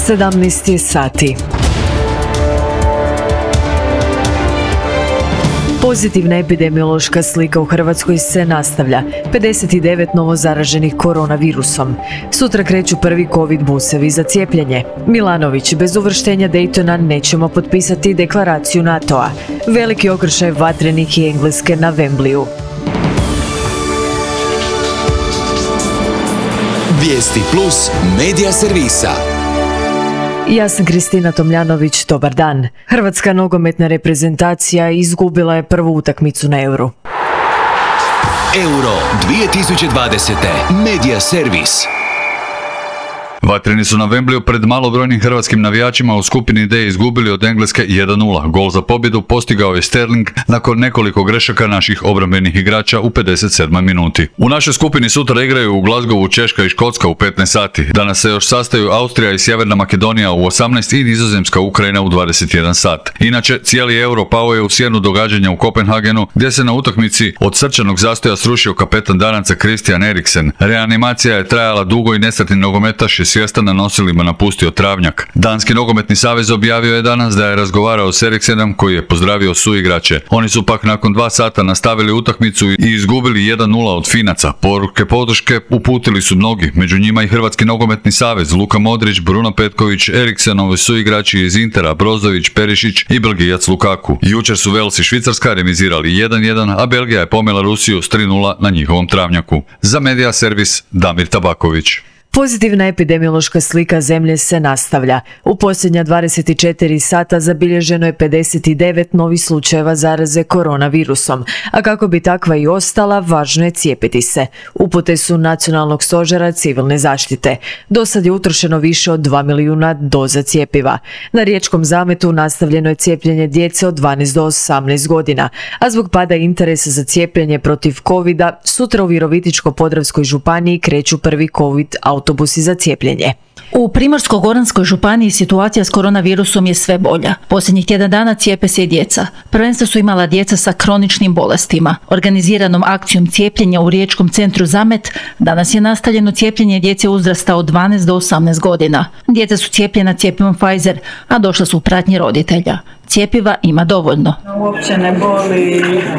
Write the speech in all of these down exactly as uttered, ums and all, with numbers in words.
sedamnaest sati. Pozitivna epidemiološka slika u Hrvatskoj se nastavlja. pedeset devet novo zaraženih koronavirusom. Sutra kreću prvi covid busevi za cijepljenje. Milanović, bez uvrštenja Daytona nećemo potpisati deklaraciju NATO-a. Veliki okršaj vatrenih i Engleske na Wembleyu. Vijesti plus medija servisa. Ja sam Kristina Tomljanović, dobar dan. Hrvatska nogometna reprezentacija izgubila je prvu utakmicu na Euru. Euro dvije tisuće dvadesete. Medija servis. Vatreni su na Wembleyu pred malobrojnim hrvatskim navijačima u skupini D izgubili od Engleske jedan nula. Gol za pobjedu postigao je Sterling nakon nekoliko grešaka naših obrambenih igrača u pedeset sedmoj minuti. U našoj skupini sutra igraju u Glasgowu Češka i Škotska u petnaest sati. Danas se još sastaju Austrija i Sjeverna Makedonija u osamnaest i Nizozemska Ukrajina u dvadeset jedan sat. Inače, cijeli Euro pao je u sjenu događanja u Kopenhagenu, gdje se na utakmici od srčanog zastoja srušio kapetan danaca Christian Eriksen. Reanimacija je trajala dugo i nesretni nogometaš je svjestan na nosilima napustio travnjak. Danski nogometni savez objavio je danas da je razgovarao s Eriksenom koji je pozdravio suigrače. Oni su pak nakon dva sata nastavili utakmicu i izgubili jedan nula od Finaca. Poruke podrške uputili su mnogi, među njima i Hrvatski nogometni savez, Luka Modrić, Bruno Petković, Eriksenovi suigrači iz Intera, Brozović, Perišić i Belgijac Lukaku. Jučer su Wales i Švicarska remizirali jedan jedan, a Belgija je pomela Rusiju s tri nula na njihovom travnjaku. Za medija servis Damir Tabaković. Pozitivna epidemiološka slika zemlje se nastavlja. U posljednja dvadeset četiri sata zabilježeno je pedeset devet novih slučajeva zaraze koronavirusom, a kako bi takva i ostala, važno je cijepiti se. Upute su Nacionalnog stožera civilne zaštite. Do sad je utrošeno više od dva milijuna doza cjepiva. Na riječkom zametu nastavljeno je cijepljenje djece od dvanaest do osamnaest godina, a zbog pada interesa za cijepljenje protiv covida, sutra u Virovitičko-podravskoj županiji kreću prvi covid autobusi za cijepljenje. U Primorsko-goranskoj županiji situacija s koronavirusom je sve bolja. Posljednjih tjedan dana cijepe se i djeca. Prvenstvo su imala djeca sa kroničnim bolestima. Organiziranom akcijom cijepljenja u riječkom centru Zamet danas je nastavljeno cijepljenje djece uzrasta od dvanaest do osamnaest godina. Djeca su cijepljena cjepivom Pfizer, a došla su u pratnji roditelja. Cjepiva ima dovoljno. Uopće ne boli,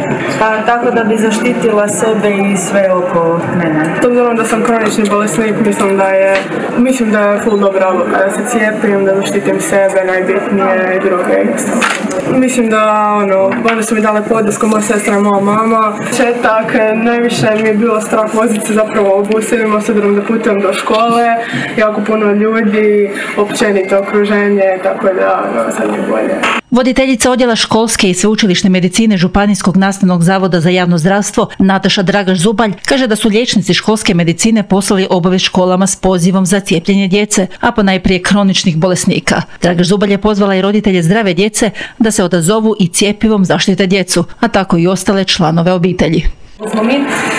pa, tako da bi zaštitila sebe i sve oko mene. S obzirom da sam kronični bolesnik, mislim da je, mislim da je full dobra odluka da se cijepim, da zaštitim sebe, najbitnije i druge. Mislim da, ono, oni su mi dale podršku, moja sestra i moja mama. Četak, najviše mi je bilo strah voziti se zapravo u busevima, s obzirom da putujem do škole, jako puno ljudi, općenito okruženje, tako da, no, sad je bolje. Voditeljica odjela školske i sveučilišne medicine Županijskog nastavnog zavoda za javno zdravstvo Nataša Dragaš-Zubalj kaže da su liječnici školske medicine poslali obavijest školama s pozivom za cijepljenje djece, a ponajprije kroničnih bolesnika. Dragaš-Zubalj je pozvala i roditelje zdrave djece da se odazovu i cjepivom zaštite djecu, a tako i ostale članove obitelji. Smo mi e,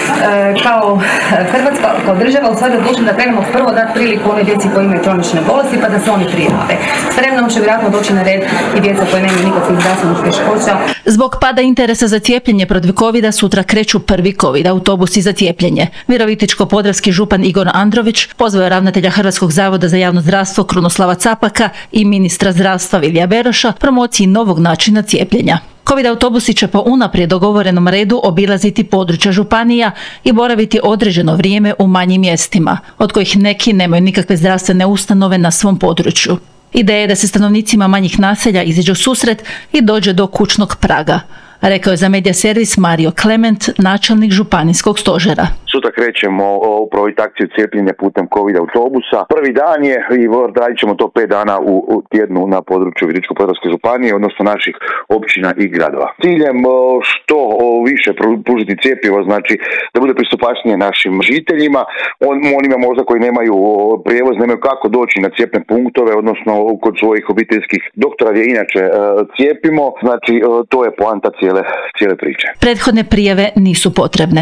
kao Hrvatska, kao država, u stvari odlučili da krenemo prvo dati priliku onoj djeci koji imaju kronične bolesti pa da se oni prijave. S vremenom će vjerojatno doći na red i djeca koje nemaju nikakvih zdravstvenih teškoća. Zbog pada interesa za cijepljenje protiv covida sutra kreću prvi covid autobusi za cijepljenje. Virovitičko-podravski župan Igor Andrović pozvao je ravnatelja Hrvatskog zavoda za javno zdravstvo Krunoslava Capaka i ministra zdravstva Vilija Beroša promociji novog načina cijepljenja. Covid autobusi će po unaprijed dogovorenom redu obilaziti područja županija i boraviti određeno vrijeme u manjim mjestima, od kojih neki nemaju nikakve zdravstvene ustanove na svom području. Ideja je da se stanovnicima manjih naselja iziđe u susret i dođe do kućnog praga, rekao je za medija servis Mario Klement, načelnik županijskog stožera. Sutra krećemo u proviti akciju cijepljenja putem covid autobusa. Prvi dan je i radit ćemo to pet dana u, u tjednu na području Virovitičko-podravske županije, odnosno naših općina i gradova. Ciljem što više pružiti cjepivo, znači da bude pristupačnije našim žiteljima, on, onima možda koji nemaju prijevoz, nemaju kako doći na cijepne punktove, odnosno kod svojih obiteljskih doktora gdje inače cijepimo, znači to je poanta cijele, cijele priče. Prethodne prijave nisu potrebne.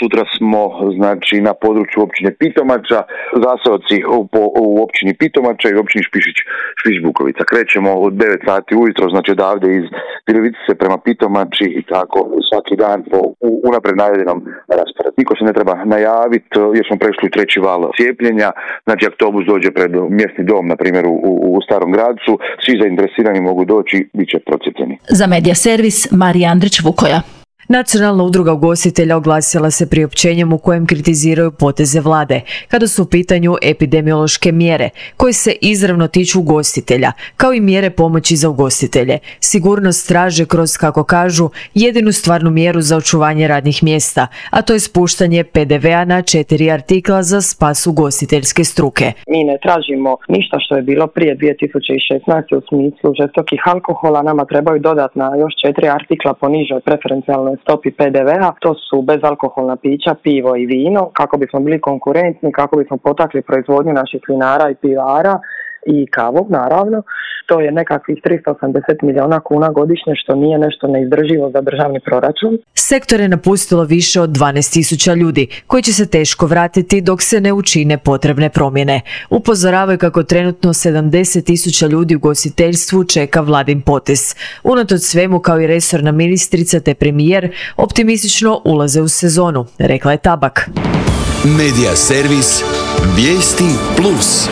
sutra smo znači na području općine Pitomača, zaseoci u, u općini Pitomača i općini Špišić, Špišić Bukovica. Krećemo od devet sati ujutro, znači odavde iz Virovitice prema Pitomači i tako svaki dan po unaprijed najavljenom rasporedu. Niko se ne treba najaviti jer smo prešli u treći val cijepljenja, znači autobus dođe pred mjesni dom, na primjer u, u Starom Gradcu, svi zainteresirani mogu doći, bit će procijepljeni. Za Medija Servis, Marija Andrić-Vukoja. Nacionalna udruga ugostitelja oglasila se priopćenjem u kojem kritiziraju poteze vlade, kada su u pitanju epidemiološke mjere, koje se izravno tiču ugostitelja, kao i mjere pomoći za ugostitelje. Sigurnost traže kroz, kako kažu, jedinu stvarnu mjeru za očuvanje radnih mjesta, a to je spuštanje pe de vea na četiri artikla za spas ugostiteljske struke. Mi ne tražimo ništa što je bilo prije dvije tisuće šesnaeste u smislu žestokih alkohola, nama trebaju dodatna još četiri artikla po nižoj preferencijalnoj stopi pe de vea, to su bezalkoholna pića, pivo i vino, kako bismo bili konkurentni, kako bismo potakli proizvodnju naših vinara i pivara i kavu, naravno. To je nekakvih tristo osamdeset milijuna kuna godišnje, što nije nešto neizdrživo za državni proračun. Sektor je napustilo više od dvanaest tisuća ljudi, koji će se teško vratiti dok se ne učine potrebne promjene. Upozoravaju kako trenutno sedamdeset tisuća ljudi u ugostiteljstvu čeka vladin potez. Unatoč svemu, kao i resorna ministrica te premijer, optimistično ulaze u sezonu, rekla je Tabak. Medija servis Vijesti plus.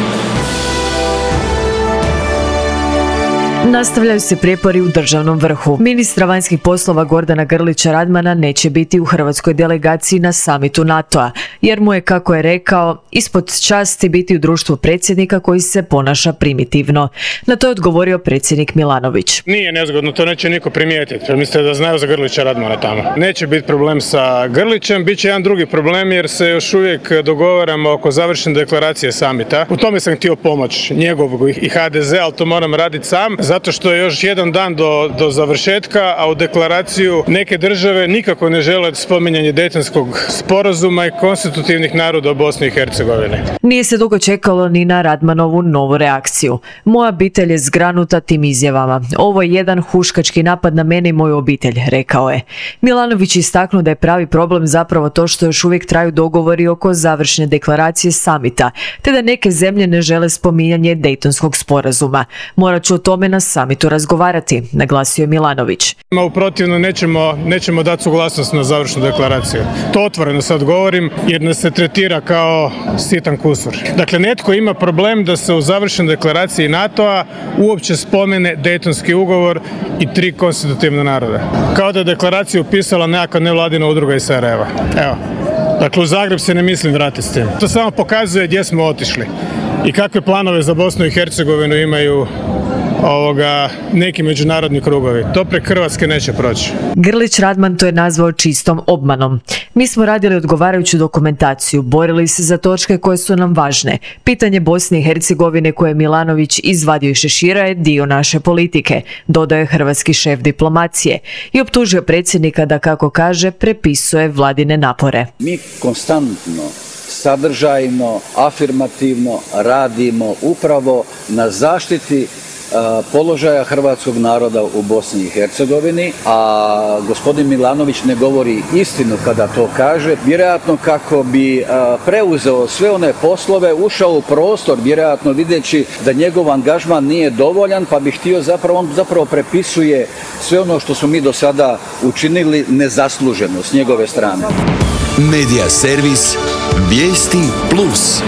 Nastavljaju se prijepori u državnom vrhu. Ministra vanjskih poslova Gordana Grlića Radmana neće biti u hrvatskoj delegaciji na samitu NATO-a, jer mu je, kako je rekao, ispod časti biti u društvu predsjednika koji se ponaša primitivno. Na to je odgovorio predsjednik Milanović. Nije nezgodno, to neće niko primijetiti. Mislite da znaju za Grlića Radmana tamo. Neće biti problem sa Grlićem, bit će jedan drugi problem jer se još uvijek dogovaramo oko završene deklaracije samita. U tome sam htio pomoć njegovog i ha de ze, ali to moram raditi sam. Zato što je još jedan dan do, do završetka, a u deklaraciju neke države nikako ne žele spominjanje Dejtonskog sporazuma i konstitutivnih naroda u Bosni i Hercegovini. Nije se dugo čekalo ni na Radmanovu novu reakciju. Moja obitelj je zgranuta tim izjavama. Ovo je jedan huškački napad na mene i moju obitelj, rekao je. Milanović istaknuo da je pravi problem zapravo to što još uvijek traju dogovori oko završne deklaracije samita, te da neke zemlje ne žele spominjanje Dejtonskog sporazuma. Morat ću o tome na samitu razgovarati, naglasio je Milanović. U protivno nećemo, nećemo dati suglasnost na završnu deklaraciju. To otvoreno sad govorim jer nas se tretira kao sitan kusur. Dakle, netko ima problem da se u završenoj deklaraciji NATO-a uopće spomene Dejtonski ugovor i tri konstitutivna naroda. Kao da je deklaraciju pisala nekakva nevladina udruga iz Sarajeva. Evo. Dakle, u Zagreb se ne mislim vratiti s tim. To samo pokazuje gdje smo otišli i kakve planove za Bosnu i Hercegovinu imaju ovoga, neki međunarodni krugovi. To prek Hrvatske neće proći. Grlić Radman to je nazvao čistom obmanom. Mi smo radili odgovarajuću dokumentaciju, borili se za točke koje su nam važne. Pitanje Bosne i Hercegovine koje je Milanović izvadio iz šešira je dio naše politike, dodaje hrvatski šef diplomacije i optužio predsjednika da, kako kaže, prepisuje vladine napore. Mi konstantno, sadržajno, afirmativno radimo upravo na zaštiti položaja hrvatskog naroda u Bosni i Hercegovini, a gospodin Milanović ne govori istinu kada to kaže, vjerojatno kako bi preuzeo sve one poslove, ušao u prostor, vjerojatno videći da njegov angažman nije dovoljan, pa bi htio zapravo, on zapravo prepisuje sve ono što smo mi do sada učinili nezasluženo s njegove strane. Medija servis Vijesti plus.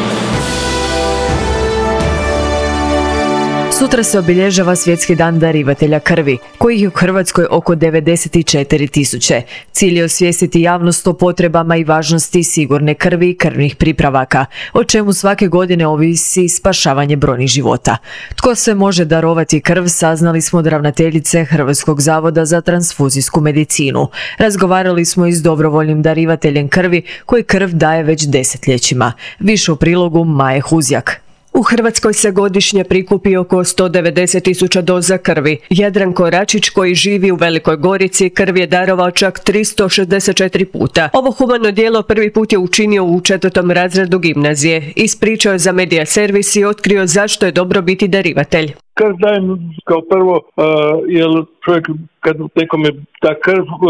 Sutra se obilježava Svjetski dan darivatelja krvi, kojih je u Hrvatskoj oko devedeset četiri tisuće. Cilj je osvijestiti javnost o potrebama i važnosti sigurne krvi i krvnih pripravaka, o čemu svake godine ovisi spašavanje brojnih života. Tko sve može darovati krv, saznali smo od ravnateljice Hrvatskog zavoda za transfuzijsku medicinu. Razgovarali smo i s dobrovoljnim darivateljem krvi koji krv daje već desetljećima. Više u prilogu Maje Huzjak. U Hrvatskoj se godišnje prikupi oko sto devedeset tisuća doza krvi. Jadran Koračić, koji živi u Velikoj Gorici, krv je darovao čak tristo šezdeset četiri puta. Ovo humano djelo prvi put je učinio u četvrtom razredu gimnazije. Ispričao je za Medija servis i otkrio zašto je dobro biti darivatelj. Krv dajem kao prvo, uh, jer čovjek kad nekom je ta krv, uh,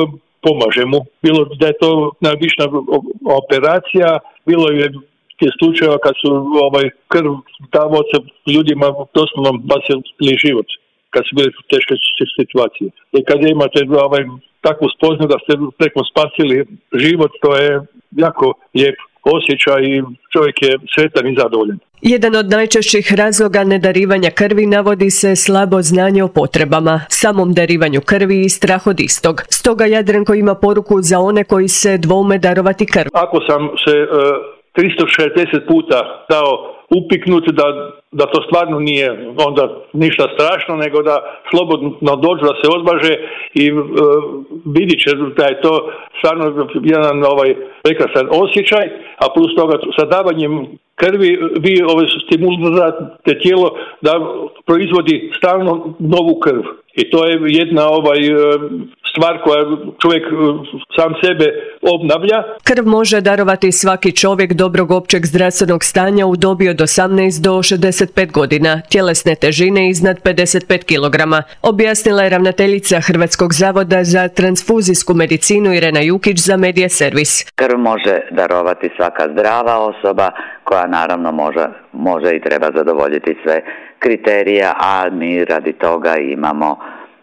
pomaže mu. Bilo da je to najvišna operacija, bilo je je slučajeva kad su ovaj, krv davo se ljudima doslovno bacili život, kad su bili teške situacije. I kad imate ovaj, takvu spoznaju da ste nekom spasili život, to je jako lijep osjećaj i čovjek je sretan i zadovoljan. Jedan od najčešćih razloga nedarivanja krvi navodi se slabo znanje o potrebama, samom darivanju krvi i strah od istog. Stoga Jadranko ima poruku za one koji se dvoume darovati krv. Ako sam se uh, tristo šezdeset puta dao upiknuti da, da to stvarno nije onda ništa strašno, nego da slobodno dođu, da se odbaže i uh, vidit će da je to stvarno jedan ovaj prekrasan osjećaj, a plus toga sa davanjem krvi vi ovaj, stimulirate tijelo da proizvodi stalno novu krv. I to je jedna ovaj stvar koja čovjek sam sebe obnavlja. Krv može darovati svaki čovjek dobrog općeg zdravstvenog stanja u dobi od osamnaest do šezdeset pet godina, tjelesne težine iznad pedeset pet kilograma, objasnila je ravnateljica Hrvatskog zavoda za transfuzijsku medicinu Irena Jukić za Medija Servis. Krv može darovati svaka zdrava osoba koja naravno može, može i treba zadovoljiti sve kriterije, a mi radi toga imamo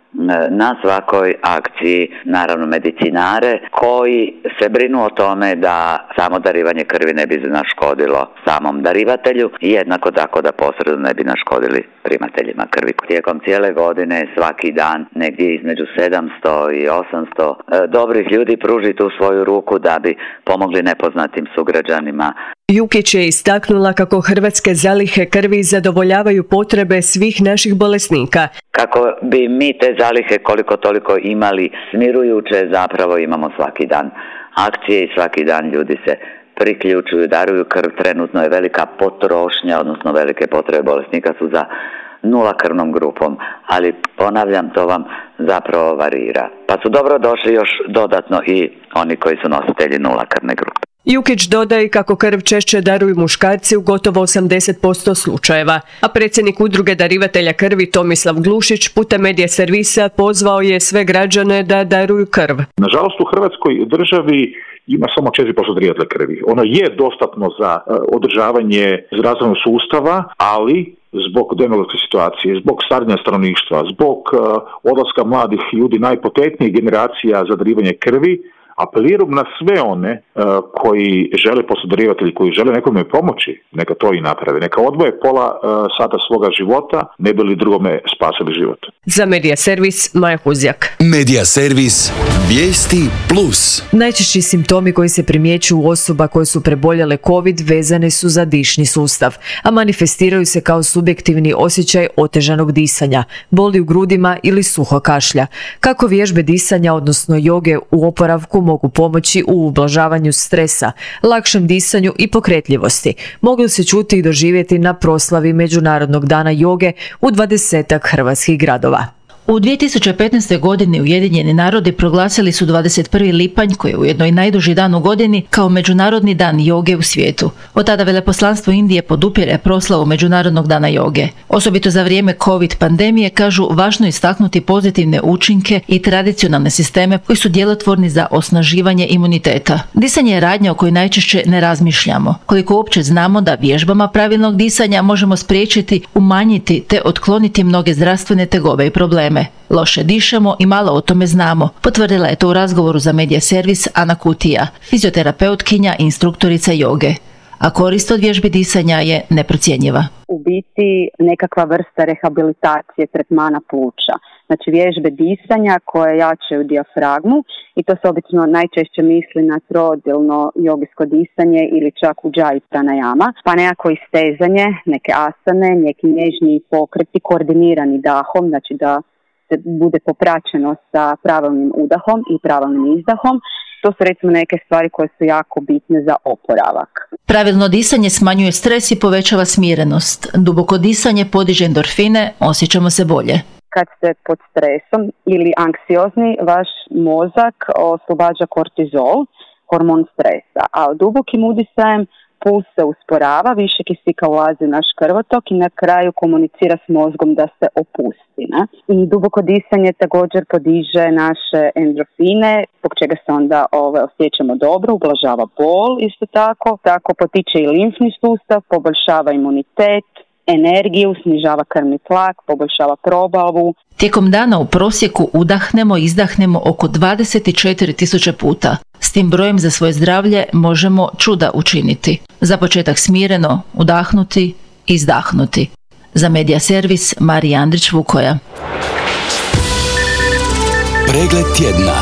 na svakoj akciji naravno medicinare koji se brinu o tome da samo darivanje krvi ne bi naškodilo samom darivatelju i jednako tako da posredno ne bi naškodili primateljima krvi. Tijekom cijele godine svaki dan negdje između sedamsto i osamsto dobrih ljudi pruži tu svoju ruku da bi pomogli nepoznatim sugrađanima. Jukić je istaknula kako hrvatske zalihe krvi zadovoljavaju potrebe svih naših bolesnika. Kako bi mi te zalihe koliko toliko imali smirujuće, zapravo imamo svaki dan akcije i svaki dan ljudi se priključuju, daruju krv. Trenutno je velika potrošnja, odnosno velike potrebe bolesnika su za nula krvnom grupom, ali ponavljam, to vam zapravo varira. Pa su dobro došli još dodatno i oni koji su nositelji nula krvne grupe. Jukić dodaje kako krv češće daruju muškarci u gotovo osamdeset posto slučajeva, a predsjednik udruge darivatelja krvi Tomislav Glušić putem Medija Servisa pozvao je sve građane da daruju krv. Nažalost, u Hrvatskoj državi ima samo četiri posto darivatelja krvi. Ono je dostatno za uh, održavanje zdravstvenog sustava, ali zbog demografske situacije, zbog starenja stanovništva, zbog uh, odlaska mladih ljudi najpotentnijih generacija za darivanje krvi, apeliram na sve one uh, koji žele posudarivati ili koji žele nekome pomoći, neka to i naprave. Neka odvoje pola uh, sata svoga života, ne bi li drugome spasili život. Za Medija Servis, Maja Huzjak. Medija Servis, vijesti plus. Najčešći simptomi koji se primjećuju u osoba koje su preboljele COVID vezane su za dišni sustav, a manifestiraju se kao subjektivni osjećaj otežanog disanja, boli u grudima ili suho kašlja. Kako vježbe disanja, odnosno joge u oporavku mogu pomoći u ublažavanju stresa, lakšem disanju i pokretljivosti, mogli se čuti i doživjeti na proslavi Međunarodnog dana joge u dvadesetak hrvatskih gradova. U dvije tisuće petnaestoj. godini Ujedinjeni narodi proglasili su dvadeset prvi lipanj, koji je ujedno i najduži dan u godini, kao Međunarodni dan joge u svijetu. Od tada veleposlanstvo Indije podupire proslavu Međunarodnog dana joge. Osobito za vrijeme COVID pandemije, kažu, važno istaknuti pozitivne učinke i tradicionalne sisteme koji su djelotvorni za osnaživanje imuniteta. Disanje je radnja o kojoj najčešće ne razmišljamo. Koliko uopće znamo da vježbama pravilnog disanja možemo spriječiti, umanjiti te otkloniti mnoge zdravstvene tegobe i probleme. Loše dišemo i malo o tome znamo, potvrdila je to u razgovoru za Medija Servis Ana Kutija, fizioterapeutkinja i instruktorica joge. A korist od vježbi disanja je neprocjenjiva. U biti nekakva vrsta rehabilitacije tretmana pluća. Znači vježbe disanja koje jačaju dijafragmu i to se obično najčešće misli na trodilno jogijsko disanje ili čak ujjayi pranayama, pa nekako istezanje, neke asane, neki nježni pokreti koordinirani dahom, znači da se bude popraćeno sa pravilnim udahom i pravilnim izdahom. To su recimo neke stvari koje su jako bitne za oporavak. Pravilno disanje smanjuje stres i povećava smirenost. Duboko disanje podiže endorfine, osjećamo se bolje. Kad ste pod stresom ili anksiozni, vaš mozak oslobađa kortizol, hormon stresa, a dubokim udisajem puls se usporava, više kisika ulazi u naš krvotok i na kraju komunicira s mozgom da se opusti. Ne? I duboko disanje također podiže naše endorfine, zbog čega se onda ove, osjećamo dobro, ublažava bol isto tako, tako potiče i limfni sustav, poboljšava imunitet, energiju, snižava krvni tlak, poboljšava probavu. Tijekom dana u prosjeku udahnemo i izdahnemo oko dvadeset četiri tisuće puta. S tim brojem za svoje zdravlje možemo čuda učiniti. Za početak smireno udahnuti, izdahnuti. Za Medija servis Marija Andrić-Vukoja. Pregled tjedna.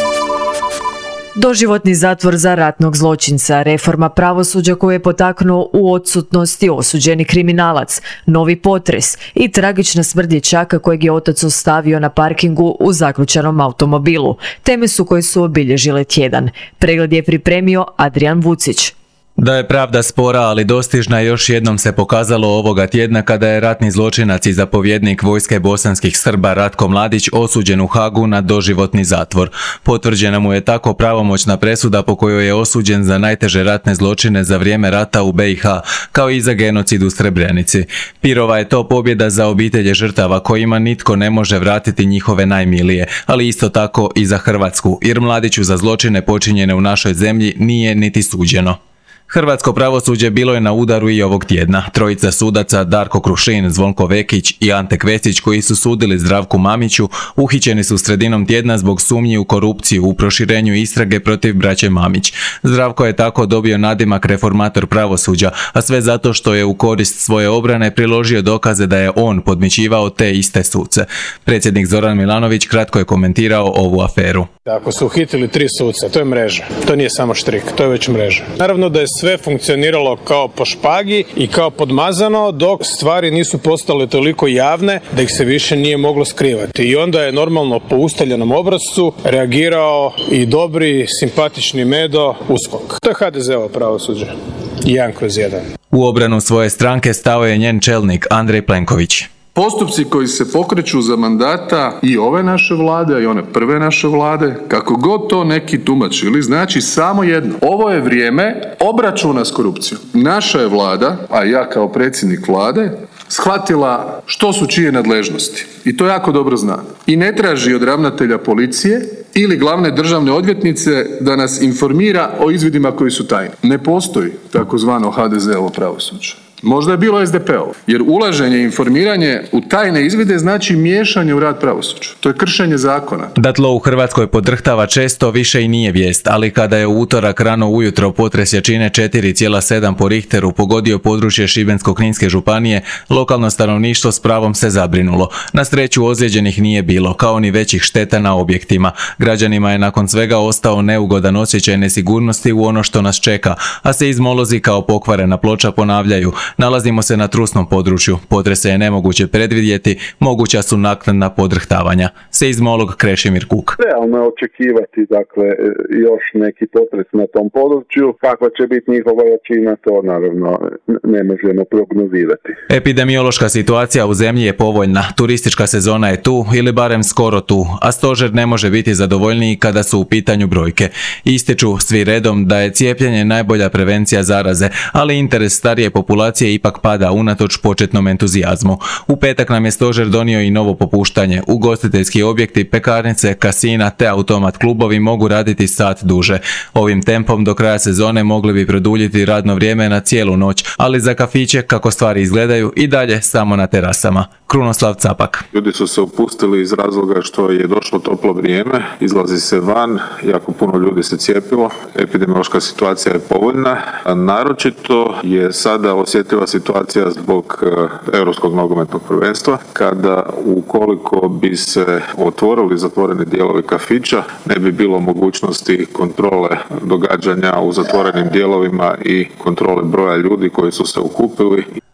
Doživotni zatvor za ratnog zločinca, reforma pravosuđa koju je potaknuo u odsutnosti osuđeni kriminalac, novi potres i tragična smrt dječaka kojeg je otac ostavio na parkingu u zaključanom automobilu. Teme su koje su obilježile tjedan. Pregled je pripremio Adrian Vucić. Da je pravda spora, ali dostižna, još jednom se pokazalo ovoga tjedna kada je ratni zločinac i zapovjednik vojske bosanskih Srba Ratko Mladić osuđen u Hagu na doživotni zatvor. Potvrđena mu je tako pravomoćna presuda po kojoj je osuđen za najteže ratne zločine za vrijeme rata u be i ha, kao i za genocid u Srebrenici. Pirova je to pobjeda za obitelje žrtava kojima nitko ne može vratiti njihove najmilije, ali isto tako i za Hrvatsku, jer Mladiću za zločine počinjene u našoj zemlji nije niti suđeno. Hrvatsko pravosuđe bilo je na udaru i ovog tjedna. Trojica sudaca Darko Krušin, Zvonko Vekić i Ante Kvesić, koji su sudili Zdravku Mamiću, uhićeni su sredinom tjedna zbog sumnji u korupciju u proširenju istrage protiv braće Mamić. Zdravko je tako dobio nadimak reformator pravosuđa, a sve zato što je u korist svoje obrane priložio dokaze da je on podmićivao te iste suce. Predsjednik Zoran Milanović kratko je komentirao ovu aferu. Ako su uhitili tri suca, to je mreža. To nije samo štrik, to je već mreža. Naravno da je sve funkcioniralo kao po špagi i kao podmazano, dok stvari nisu postale toliko javne da ih se više nije moglo skrivati. I onda je normalno po ustaljenom obrascu reagirao i dobri, simpatični Medo USKOK. To je ha de ze-ovo pravosuđe. Jedan kroz jedan. U obranu svoje stranke stao je njen čelnik Andrej Plenković. Postupci koji se pokreću za mandata i ove naše vlade, i one prve naše vlade, kako god to neki tumačili, znači samo jedno. Ovo je vrijeme obračuna s korupcijom. Naša je vlada, a ja kao predsjednik vlade, shvatila što su čije nadležnosti. I to jako dobro zna. I ne traži od ravnatelja policije ili glavne državne odvjetnice da nas informira o izvidima koji su tajni. Ne postoji takozvano ha de ze-ovo pravosuđe. Možda je bilo es de pe-ovo, jer ulaženje i informiranje u tajne izvide znači miješanje u rad pravosuđa. To je kršenje zakona. Da tlo u Hrvatskoj podrhtava često više i nije vijest, ali kada je u utorak rano ujutro potres jačine četiri zarez sedam po Richteru pogodio područje Šibensko-kninske županije, lokalno stanovništvo s pravom se zabrinulo. Na sreću ozlijeđenih nije bilo, kao ni većih šteta na objektima. Građanima je nakon svega ostao neugodan osjećaj nesigurnosti u ono što nas čeka, a seizmolozi kao pokvarena ploča ponavljaju: nalazimo se na trusnom području, potrese je nemoguće predvidjeti, moguća su naknadna podrhtavanja. Seizmolog Krešimir Kuk. Realno je očekivati, dakle, još neki potres na tom području. Kakva će biti njihova jačina, to naravno ne možemo prognozirati. Epidemiološka situacija u zemlji je povoljna, turistička sezona je tu ili barem skoro tu, a stožer ne može biti zadovoljniji kada su u pitanju brojke. Ističu svi redom da je cijepljenje najbolja prevencija zaraze, ali interes starije populacije ipak pada unatoč početnom entuzijazmu. U petak nam je stožer donio i novo popuštanje. Ugostiteljski objekti, pekarnice, kasina te automat klubovi mogu raditi sat duže. Ovim tempom do kraja sezone mogli bi produljiti radno vrijeme na cijelu noć, ali za kafiće, kako stvari izgledaju, i dalje samo na terasama. Krunoslav Capak. Ljudi su se opustili iz razloga što je došlo toplo vrijeme, izlazi se van, jako puno ljudi se cijepilo, epidemiološka situacija je povoljna, a naročito je sada osjetljiva situacija zbog Europskog nogometnog prvenstva, kada ukoliko bi se otvorili zatvoreni dijelovi kafića, ne bi bilo mogućnosti kontrole događanja u zatvorenim dijelovima i kontrole broja ljudi koji su se okupili.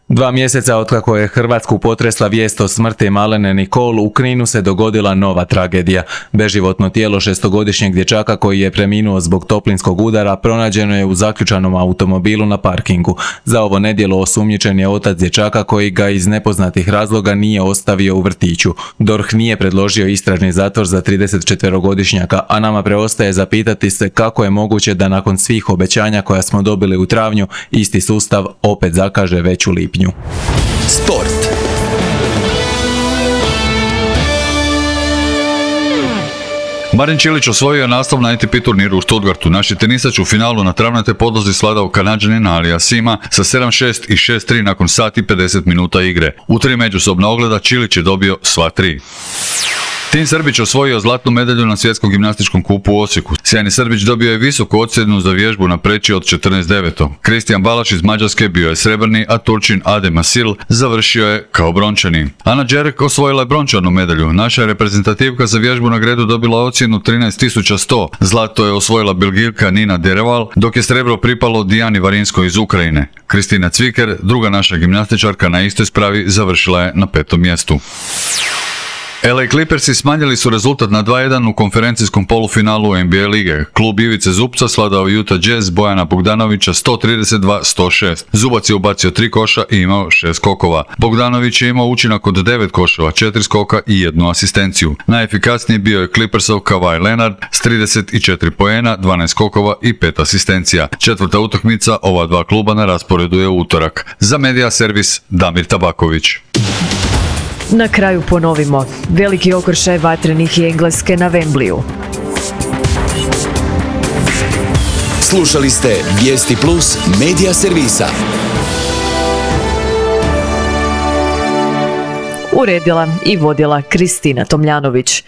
Dva mjeseca otkako je Hrvatsku potresla vijest o smrti Malene Nikol, u Kninu se dogodila nova tragedija. Beživotno tijelo šestogodišnjeg dječaka koji je preminuo zbog toplinskog udara pronađeno je u zaključanom automobilu na parkingu. Za ovo nedjelo osumnjičen je otac dječaka koji ga iz nepoznatih razloga nije ostavio u vrtiću. D O R H nije predložio istražni zatvor za tridesetčetverogodišnjaka, a nama preostaje zapitati se kako je moguće da nakon svih obećanja koja smo dobili u travnju, isti sustav opet zakaže već u lipnju. Sport. Marin Čilić osvojio je naslov na A T P turniru u Stuttgartu. Naši tenisač u finalu na travnatoj podlozi svladao Kanađanina Alija Sima sa sedam šest i šest tri nakon sat i pedeset minuta igre. U tri međusobna ogleda Čilić je dobio sva tri. Tin Srbić osvojio zlatnu medalju na svjetskom gimnastičkom kupu u Osijeku. Sjajni Srbić dobio je visoku ocjenu za vježbu na preći od četrnaest devet. Kristijan Balaš iz Mađarske bio je srebrni, a Turčin Adem Asil završio je kao brončani. Ana Đerek osvojila je brončanu medalju. Naša je reprezentativka za vježbu na gredu dobila ocjenu trinaest tisuća sto. Zlato je osvojila Belgijka Nina Dereval, dok je srebro pripalo Dijani Varinskoj iz Ukrajine. Kristina Cviker, druga naša gimnastičarka na istoj spravi, završila je na petom mjestu. L A Clippersi smanjili su rezultat na dva jedan u konferencijskom polufinalu N B A lige. Klub Ivice Zubca svladao Utah Jazz Bojana Bogdanovića sto trideset dva sto šest. Zubac je ubacio tri koša i imao šest skokova. Bogdanović je imao učinak od devet koševa, četiri skoka i jednu asistenciju. Najefikasniji bio je Clippersov Kawhi Leonard s trideset četiri poena, dvanaest skokova i pet asistencija. Četvrta utakmica ova dva kluba na rasporedu je u utorak. Za Medija servis Damir Tabaković. Na kraju ponovimo. Veliki okršaj vatrenih i Engleske na Wembleyu. Slušali ste Vijesti Plus Medija servisa. Uredila i vodila Kristina Tomljanović.